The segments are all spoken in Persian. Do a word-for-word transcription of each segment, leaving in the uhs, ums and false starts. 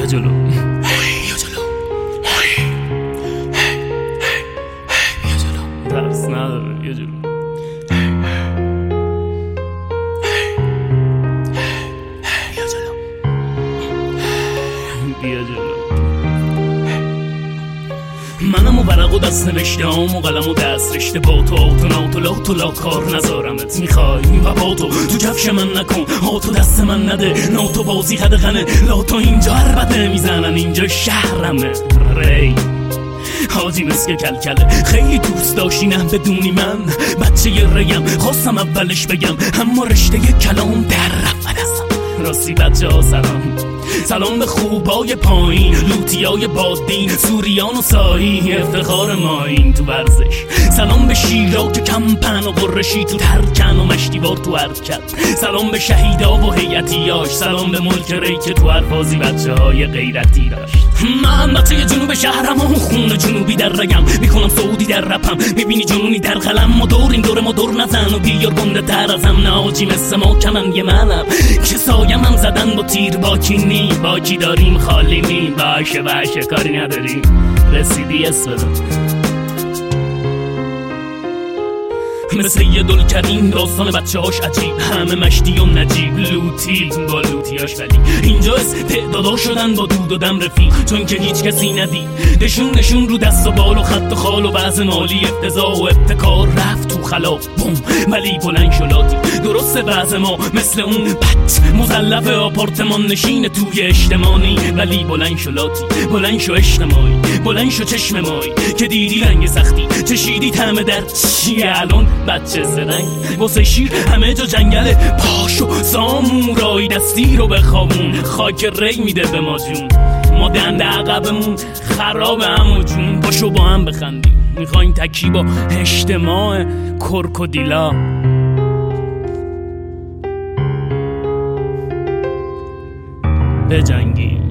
جلو بیا جلو بیا جلو درس نداره بیا جلو بیا جلو بیا جلو منم و ورق و دست نوشته هم و قلم و دست رشته با تو آتو ناتو لاتو لا کار نذارمت میخوای و با تو تو کفش من نکن آتو دست من نده ناتو بازی خدقنه لاتو اینجا عربته میزنن اینجا شهرمه ری حاجی مسک کلکله خیلی دوست داشتی نه بدونی من بچه ی ریم خواستم اولش بگم اما رشته ی کلام در رفت دستم راستی بچه ها سلام سلام به خوبای پایین لوتیای بادین سوریان و سایی افتخار ما این تو ورزش سلام به شیرا که کمپن و قرشی تو ترکن و مشتیوار تو حرکت سلام به شهیدا و هیئتیاش سلام به ملک ری که تو هر بازی بچه های غیرتی داشت من بچه جنوب شهرم و خون جنوبی در رگم میکنم سعودی در رپم میبینی جنونی در قلم ما دور این دور ما دور نزن و بیار گنده تر ازم نه آجی مثل ما کمن یه منم که سایم هم زدن با تیر باکی نی باکی داریم خالی نی باشه باشه کاری نداریم رسیدی اسفدم مثل یه دلکریم داستان بچه هاش عجیب همه مشتی و نجیب لوتی با لوتیاش ولی اینجا استعدادا شدن با دود و دم رفیق چون که هیچ کسی ندید نشون نشون رو دست و بال و خط و خال و وضع مالی افتضاح و ابتکار رفت تو خلا بوم ولی بلند شلاتی درسته بعض ما مثل اون بط مزلف آپارتمان نشین توی اجتماعی ولی بلند شلاتی بلند شو اجتماعی بلند شو چشم مایی که دیدی رنگ سختی چشیدی طعم در چیه الان بچه زرنگ واسه شیر همه جا جنگله پاشو سامورایی دستی رو بخوابون خاک ری میده به ما جون ما دنده عقبمون خراب همو جون پاشو با هم بخندیم میخوایم تکی با اجتماع کرکودیلا بجنگیم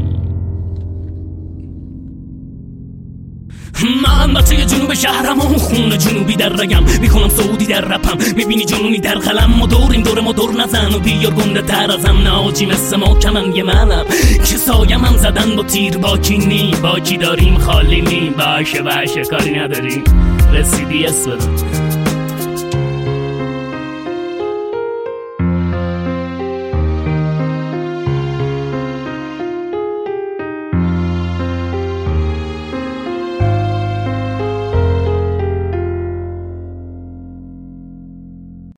من بچه جنوب شهرم و خون جنوبی در رگم میکنم سعودی در رپم میبینی جنونی در قلم ما دور این دور ما دور نزن و بیار گنده تر ازم نه آجی مثل ما کمن یه منم که سایم هم زدن با تیر باکی نی باکی داریم خالی نی باشه باشه کاری نداریم رسیدی اسفدم